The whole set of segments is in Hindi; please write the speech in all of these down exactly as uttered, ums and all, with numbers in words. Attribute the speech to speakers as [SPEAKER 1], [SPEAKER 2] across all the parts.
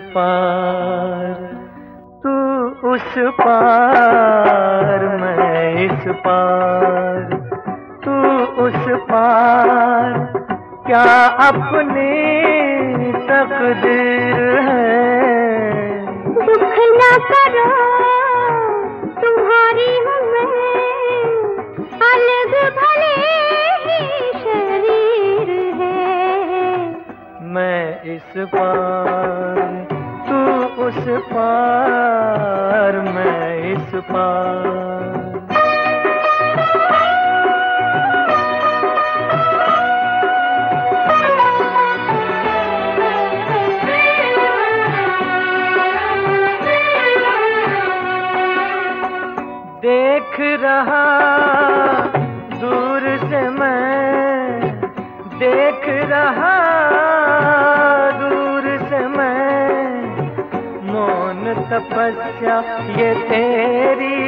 [SPEAKER 1] पार, तू उस पार, मैं इस पार, तू उस पार, क्या अपनी तकदीर है।
[SPEAKER 2] दुख न करो, तुम्हारी हूँ मैं, अलग भले ही शरीर है।
[SPEAKER 1] मैं इस पार, तू उस पार, मैं इस पार। देख रहा दूर से मैं, देख रहा दूर से मैं, मौन तपस्या ये तेरी,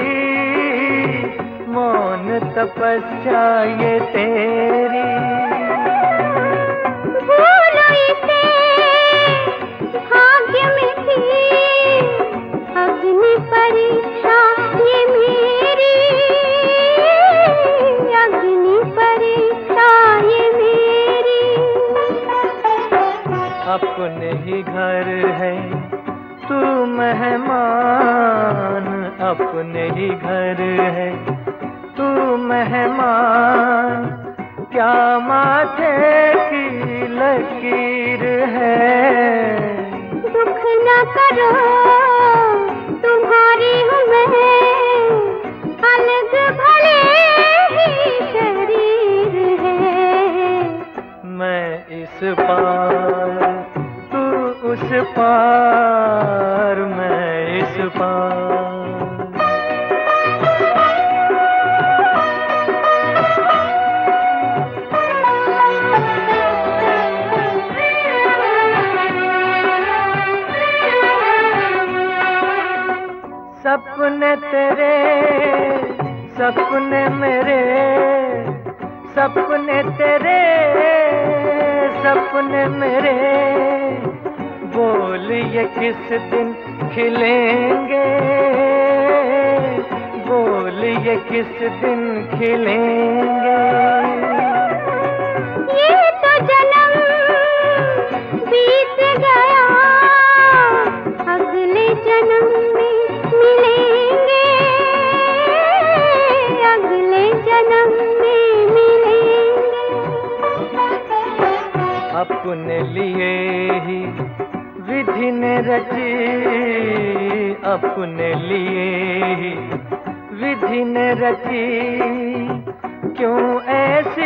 [SPEAKER 1] मौन तपस्या ये तेरी।
[SPEAKER 2] भूलो इसे, भाग्य में थी अग्नि परीक्षा ये मेरी, अग्नि परीक्षा ये मेरी।
[SPEAKER 1] अपने ही घर है तू मेहमान, अपने ही घर है तू मेहमान, क्या माथे की लकीर है।
[SPEAKER 2] दुख न करो, तुम्हारी हूँ मैं, अलग भले ही शरीर है।
[SPEAKER 1] मैं इस पार, तू उस पार, मैं इस पार। सपने तेरे, सपने मेरे, सपने तेरे, सपने मेरे, बोल ये किस दिन खिलेंगे, बोल ये किस दिन खिलेंगे।
[SPEAKER 2] ये तो जन्म बीत गया, अगले जन्म में मिलेंगे, अगले जन्म में मिलेंगे।
[SPEAKER 1] अपने लिए ही विधि ने रची, अपने लिए ही विधि ने रची, क्यों ऐसी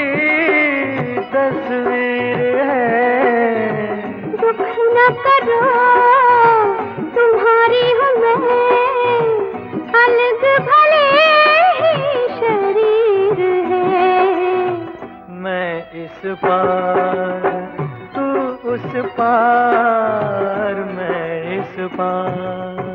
[SPEAKER 1] तस्वीर है।
[SPEAKER 2] दुख न करो, तुम्हारी हूँ मैं, अलग भले ही शरीर है।
[SPEAKER 1] मैं इस पार, तू उस पार, मैं इस पार।